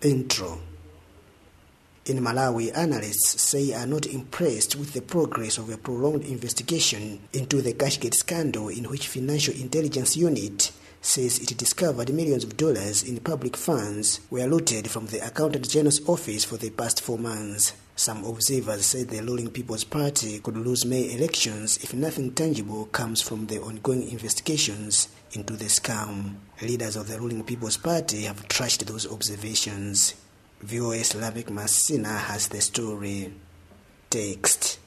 Intro. In Malawi, analysts say are not impressed with the progress of a prolonged investigation into the Cashgate scandal, in which Financial Intelligence Unit says it discovered millions of dollars in public funds were looted from the Accountant General's office for the past 4 months. Some observers say the ruling People's Party could lose May elections if nothing tangible comes from the ongoing investigations into the scam. Leaders of the ruling People's Party have trashed those observations. VOS Lamek Masina has the story. Text.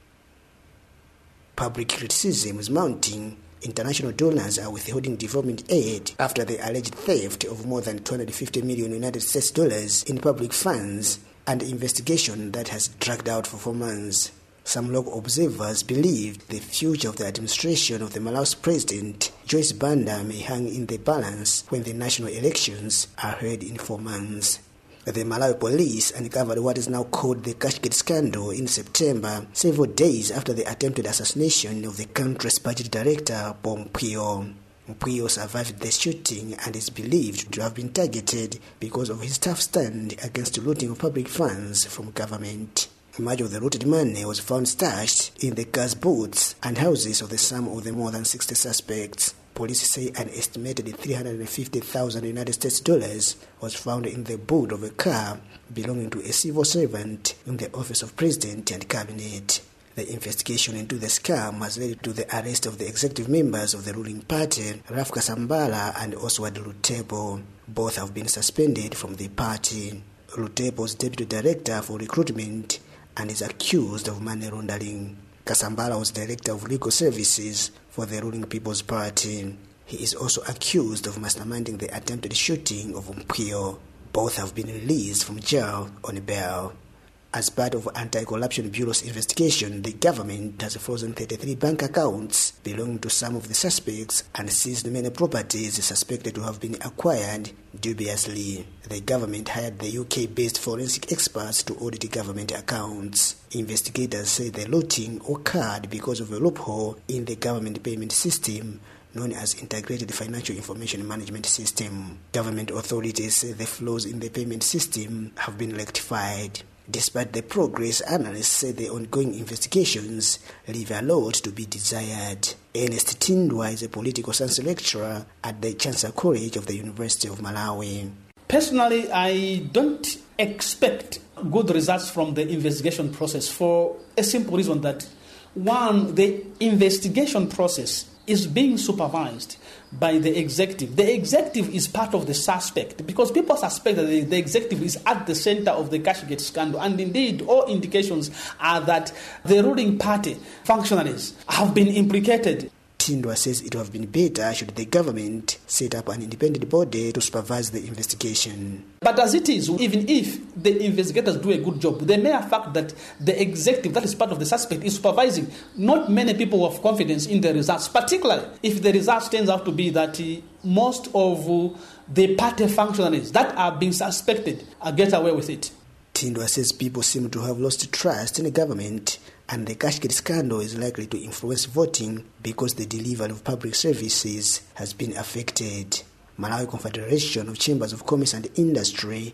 Public criticism is mounting. International donors are withholding development aid after the alleged theft of more than $250 million United States dollars in public funds, and investigation that has dragged out for 4 months. Some local observers believed the future of the administration of the Malawi's president, Joyce Banda, may hang in the balance when the national elections are held in 4 months. The Malawi police uncovered what is now called the Cashgate scandal in September, several days after the attempted assassination of the country's budget director, Paul Mpwyo. Mpwyo survived the shooting and is believed to have been targeted because of his tough stand against looting of public funds from government. Much of the looted money was found stashed in the cars' boots and houses of some of the more than 60 suspects. Police say an estimated $350,000 United States dollars was found in the boot of a car belonging to a civil servant in the office of President and Cabinet. The investigation into the scam has led to the arrest of the executive members of the ruling party, Ralph Kasambala and Oswald Lutepo. Both have been suspended from the party. Lutepo is deputy director for recruitment and is accused of money laundering. Kasambala was director of legal services for the ruling People's Party. He is also accused of masterminding the attempted shooting of Mpwyo. Both have been released from jail on bail. As part of Anti-Corruption Bureau's investigation, the government has frozen 33 bank accounts belonging to some of the suspects and seized many properties suspected to have been acquired dubiously. The government hired the UK-based forensic experts to audit government accounts. Investigators say the looting occurred because of a loophole in the government payment system known as Integrated Financial Information Management System. Government authorities say the flaws in the payment system have been rectified. Despite the progress, analysts say the ongoing investigations leave a lot to be desired. Ernest Tindwa is a political science lecturer at the Chancellor College of the University of Malawi. Personally, I don't expect good results from the investigation process for a simple reason that, one, the investigation process is being supervised by the executive. The executive is part of the suspect because people suspect that the executive is at the center of the Cashgate scandal, and indeed all indications are that the ruling party functionaries have been implicated. Tindwa says it would have been better should the government set up an independent body to supervise the investigation. But as it is, even if the investigators do a good job, the mere fact that the executive, that is part of the suspect, is supervising, not many people have confidence in the results, particularly if the results turns out to be that most of the party functionaries that are being suspected get away with it. Tindwa says people seem to have lost trust in the government, and the Cashgate scandal is likely to influence voting because the delivery of public services has been affected. Malawi Confederation of Chambers of Commerce and Industry,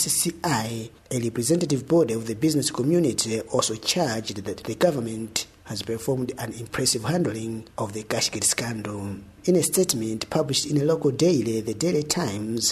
MCCCI, a representative body of the business community, also charged that the government has performed an impressive handling of the Cashgate scandal. In a statement published in a local daily, the Daily Times,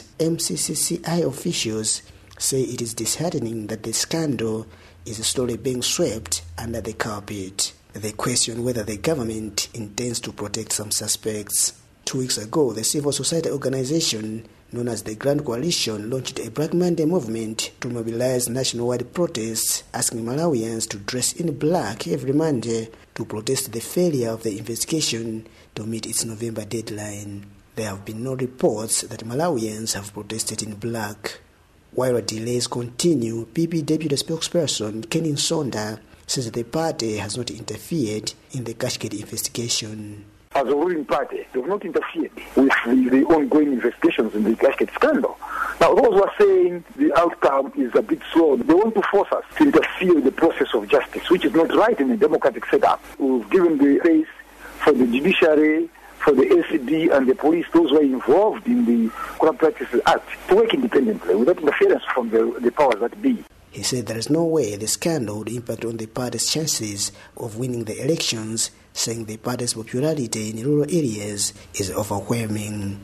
MCCCI officials say it is disheartening that the scandal is slowly being swept under the carpet. They question whether the government intends to protect some suspects. 2 weeks ago, the civil society organization known as the Grand Coalition launched a Black Monday movement to mobilize nationwide protests, asking Malawians to dress in black every Monday to protest the failure of the investigation to meet its November deadline. There have been no reports that Malawians have protested in black. While delays continue, PP Deputy Spokesperson Kenny Nsonda says the party has not interfered in the Cashgate investigation. As a ruling party, they have not interfered with the ongoing investigations in the Cashgate scandal. Now, those who are saying the outcome is a bit slow, they want to force us to interfere in the process of justice, which is not right in a democratic setup. We've given the space for the judiciary, for the ACD and the police, those who are involved in the Corrupt Practices Act, to work independently without interference from the powers that be. He said there is no way the scandal would impact on the party's chances of winning the elections, saying the party's popularity in rural areas is overwhelming.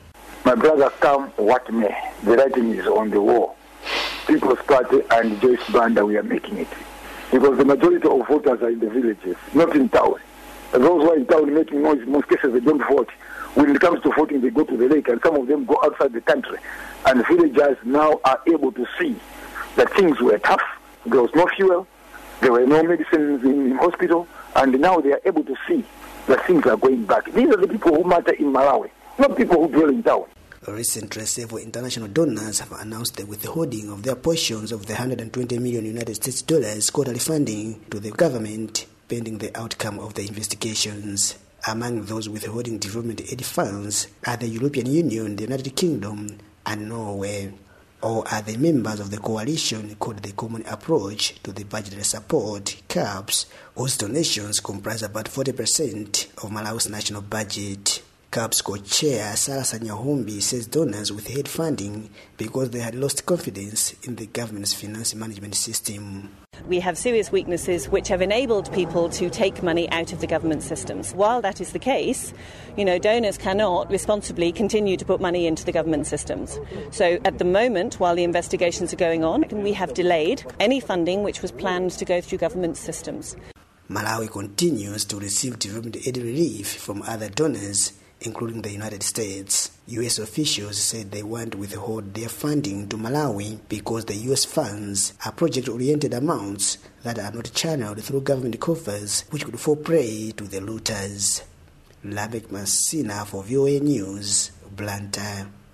My brother, come what may, the writing is on the wall. People's Party and Joyce Banda, we are making it. Because the majority of voters are in the villages, not in town. And those who are in town making noise, in most cases they don't vote. When it comes to voting, they go to the lake, and some of them go outside the country. And villagers now are able to see that things were tough. There was no fuel, there were no medicines in hospital, and now they are able to see that things are going back. These are the people who matter in Malawi, not people who dwell in town. Recently, several international donors have announced the withholding of their portions of the $120 million United States dollars quarterly funding to the government, pending the outcome of the investigations. Among those withholding development aid funds are the European Union, the United Kingdom, and Norway. All are the members of the coalition called the Common Approach to the Budgetary Support, CAPS, whose donations comprise about 40% of Malawi's national budget. CAPS co-chair Sarah Sanyahombi says donors withheld funding because they had lost confidence in the government's finance management system. We have serious weaknesses which have enabled people to take money out of the government systems. While that is the case, donors cannot responsibly continue to put money into the government systems. So at the moment, while the investigations are going on, we have delayed any funding which was planned to go through government systems. Malawi continues to receive development aid relief from other donors, including the United States. U.S. officials said they want to withhold their funding to Malawi because the U.S. funds are project-oriented amounts that are not channeled through government coffers, which could fall prey to the looters. Labek Masina for VOA News, Blantyre.